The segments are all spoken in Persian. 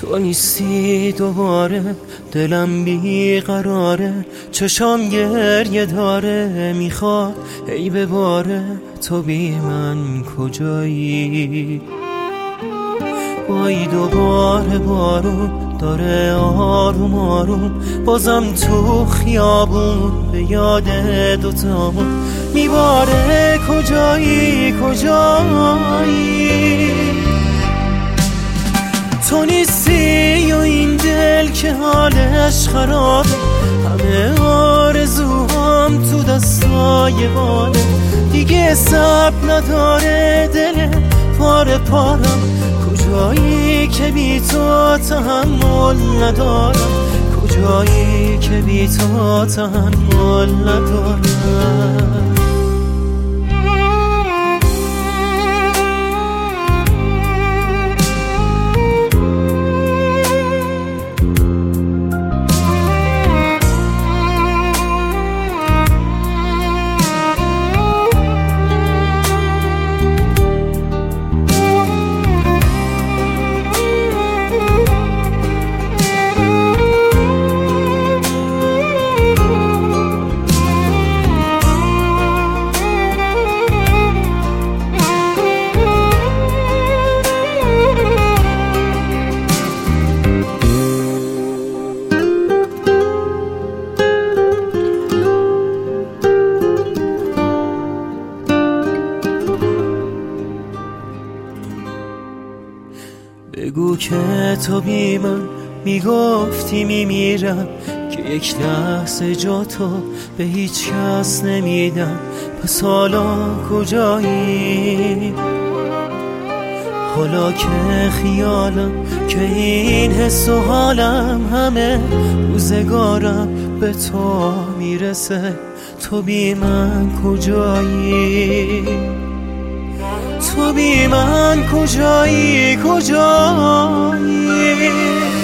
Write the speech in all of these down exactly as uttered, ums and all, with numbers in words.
تو نیستی دوباره، دلم بیقراره، چشام گریه داره، میخواد ای بباره. تو بی من کجایی؟ وای دوباره بارون داره آروم آروم، بازم تو خیابون به یاد دوتامون میباره. کجایی کجایی؟ تو نیستی و این دل که حالش خرابه، همه آرزوهام تو دستای باله، دیگه صبر نداره دل پاره پارم. کجایی که بی تو تحمل ندارم، کجایی که بی تو تحمل ندارم. بگو که تو بی من میگفتی میمیرم، که یک لحظه جا تو به هیچ کس نمیدم. پس حالا کجایی؟ حالا که خیالم که این حس و حالم همه روزگارم به تو میرسه. تو بی من کجایی؟ تو بی من کجایی کجایی؟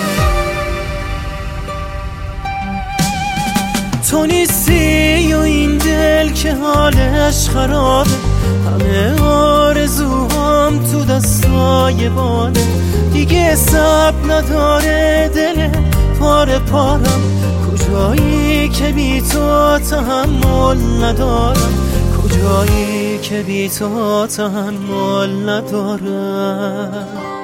تو نیستی و این دل که حالش خرابه، همه آرزوهام تو دستای باله، دیگه صبر نداره دل پاره پارم. کجایی که بی تو تحمل ندارم، کجایی که بی تو تحمل ندارم.